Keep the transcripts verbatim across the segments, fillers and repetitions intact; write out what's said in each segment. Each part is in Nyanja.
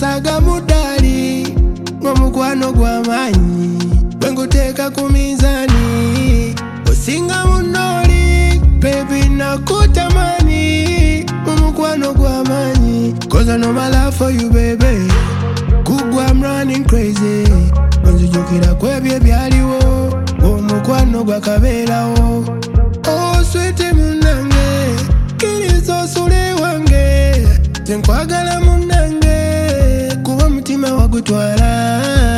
nkusaga mudali ngomukwano gw'amaanyi bwenguteeka ku minzaani osinga munoli baby nakutamani ngomukwano gw'amaanyi cause I know my love for you baby kugwa I'm running crazy onzijukira kwebyo ebyaliwo omukwano gwakabeerawo oh sweet munange kiriza osule wange nkwagala munange kuba mutima wagutwala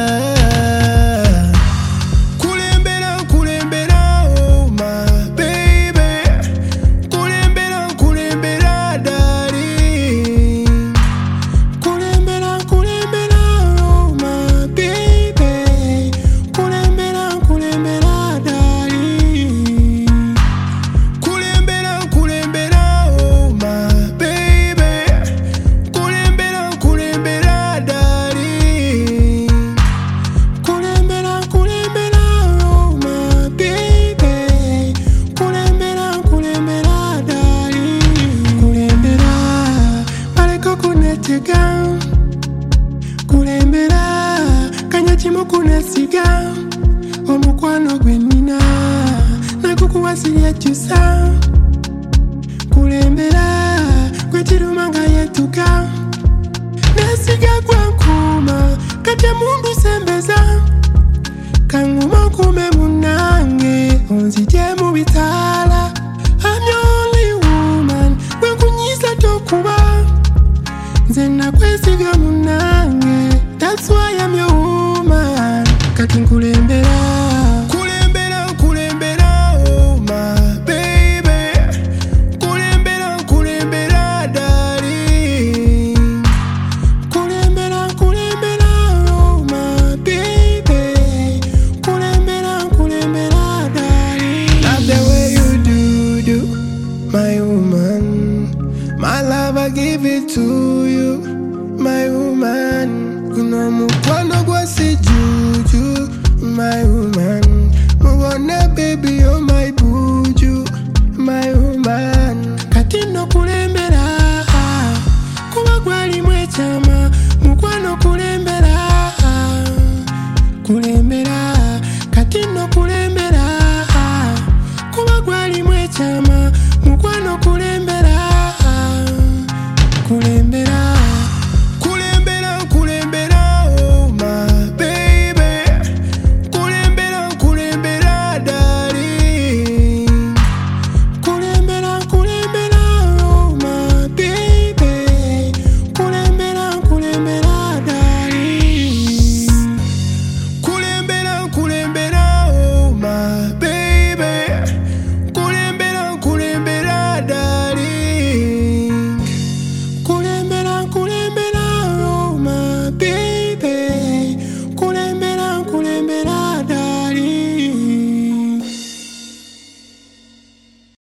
kulembera kulembera oh my baby kulembera kulembera darling kulembera kulembera oh my baby kulembera kulembera darling kulembera kulembera oh my baby kulembera kulembera darling kulembera kulembera oh my baby kulembera kulembera darling kulembera baleko kunetega kulembera kanyakimu kunesiga omukwano gwe nnina nagukuwasirya kyusa kulembera gwekiruma nga yetuka nesiga gwankuma kate mundu sembeza kanguma kume munange onzije mu bitaala I'm your only woman gwenkunyisa tokuba nze nakwesiga munange that's why I'm your woman kati nkulembera kulembera kulembera oh my baby kulembera kulembera darling kulembera kulembera oh my baby kulembera kulembera darling love the way you do do my woman my love I give it to